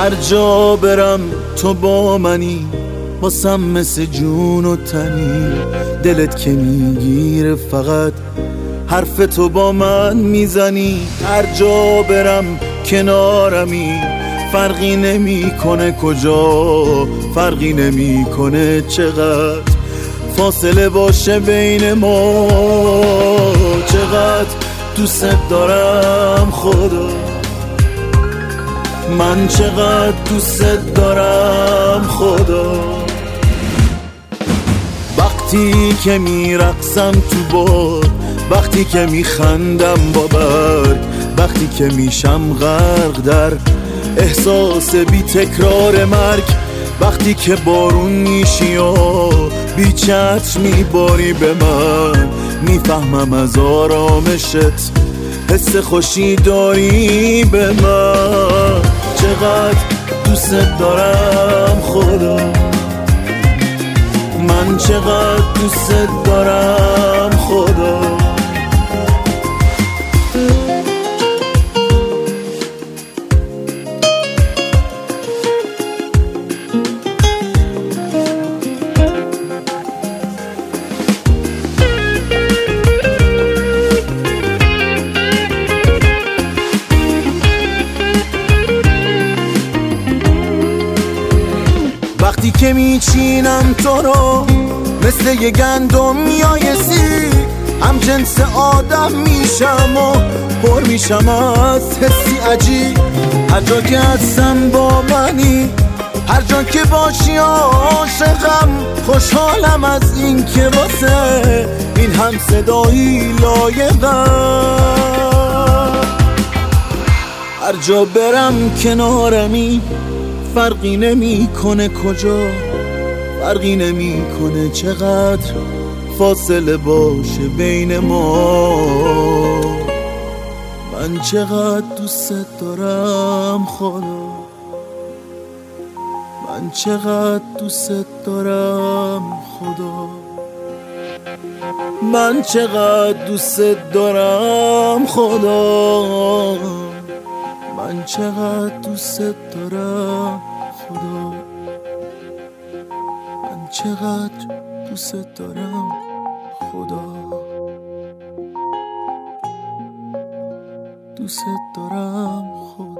هر جا برم تو با منی، واسم مثل جون و تنی. دلت که میگیره فقط حرف تو با من میزنی. هر جا برم کنارمی، فرقی نمیکنه کجا، فرقی نمیکنه چقدر فاصله باشه بین ما. چقدر دوست دارم خدا، من چقدر دوست دارم خدا. وقتی که میرقصم تو باد، وقتی که میخندم با برگ، وقتی که میشم غرق در احساس بی تکرار مرگ، وقتی که بارون میشی و بی چتر میباری به من، میفهمم از آرامشت حس خوشی داری به من. چقدر دوست دارم خدا، من چقدر دوست دارم خدا. وقتی که میچینم تو رو مثل یه گندم میایسی، هم جنس آدم میشم و پر میشم از حسی عجیب. هر جا که هستم با منی، هر جا که باشی عاشقم. خوشحالم از این که واسه این هم صدایی لایقم. هر جا برم کنارمی، فرقی نمیکنه کجا، فرقی نمیکنه چقدر فاصله باشه بین ما. من چقدر دوست دارم خدا، من چقدر دوست دارم خدا، من چقدر دوست دارم خدا، من چقدر دوست دارم خدا، من چقدر دوست دارم خدا، دوست دارم خدا.